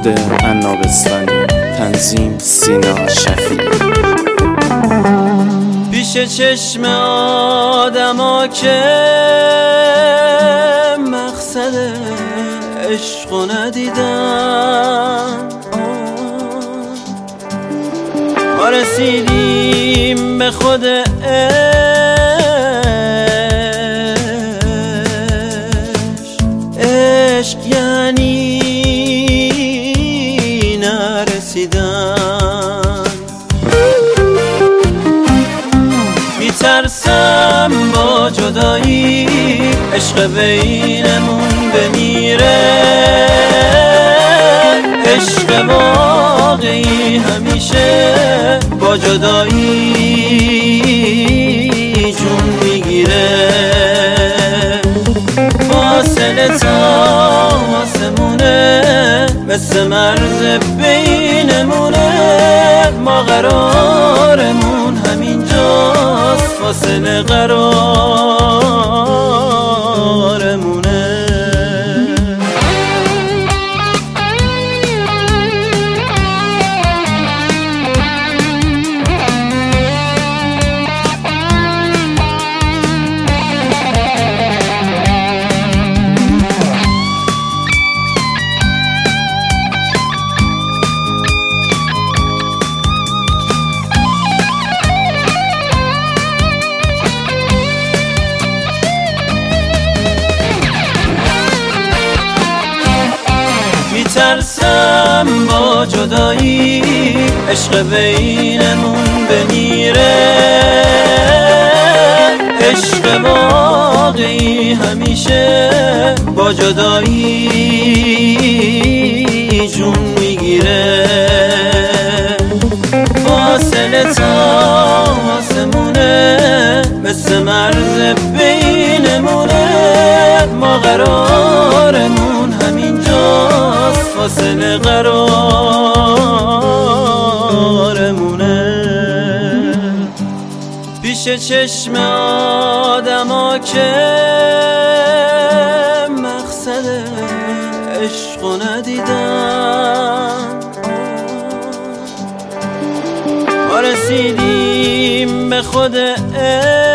سرود عنابستانی، تنظیم سینا شفیع. پیش چشم آدما که مقصد عشقو ندیدن، ما رسیدیم به خود عشق یعنی نرسیدن. میترسم با جدایی عشق بینمون بمیره، عشق واقعی همیشه با جدایی جون میگیره. فاصله تا آسمونه مثل مرز بینمونه، ما قرارمون همینجاست، فاصله قرارمونه. میترسم با جدایی عشق بینمون بمیره، عشق واقعی همیشه با جدایی جون میگیره. فاصله تا آسمونه مثل مرز بینمونه، ما قرارمون همینجاست، فاصله قرارمونه. پیش چشم آدما که مقصد عشقو ندیدن، ما رسیدیم به خود